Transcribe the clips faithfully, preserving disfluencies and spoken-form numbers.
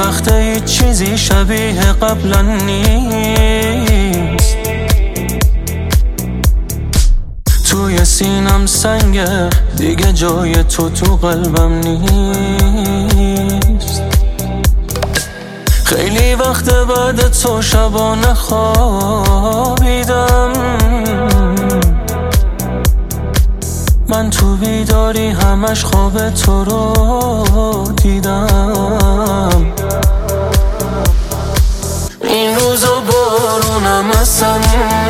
وقت هیچ چیزی شبیه قبلا نیست. توی سینم سنگه دیگه جای تو تو قلبم نیست. خیلی وقت بعد تو شبا نخوابیدم، من تو بیداری همش خواب تو رو دیدم. این روزا بارونم هستم،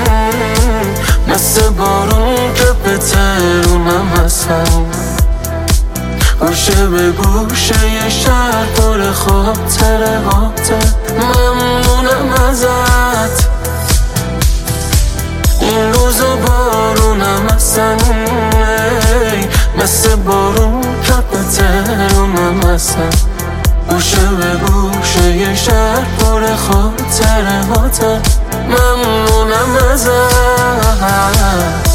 مثل بارون که به ترونم هستم. گوشه به گوشه یه شهر پر خاطره هاته، ممنونم ازت. این روزا بارونم هستم، مثل بارون که به ترونم هستم. گوشه به گوشه یه شهر پر خاطره هاته، ممنونم ازت.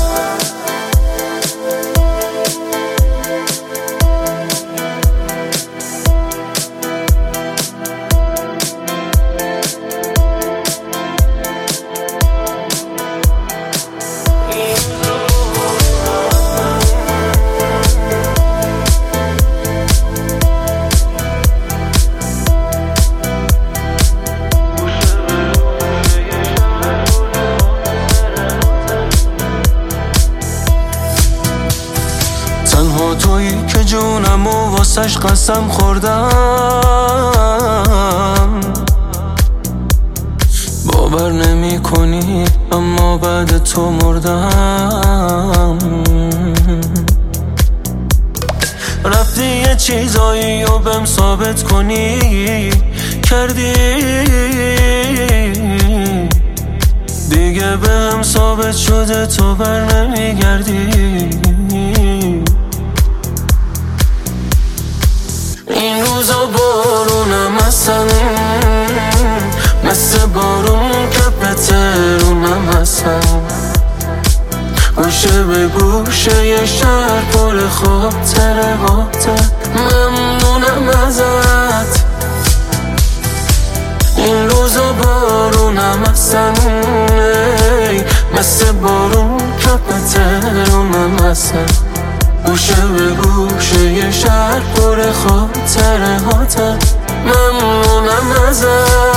تنها تویی که جونم و واسش قسم خوردم. باور نمی کنی اما بعد تو مردم. رفتی یه چیزایی و بهم ثابت کنی، کردی دیگه بهم ثابت شده تو بر نمیگردی. این روزا بارونم هستم، مثل بارون که به ترونم هستم. گوشه به گوشه یه شهر پر خاطره هاته، ممنونم ازت. این روزا بارونم هستم، مثل بارون که به ترونم هستم. گوشه به گوشه یه شهر پر خاطره هاته، ممنونم ازت.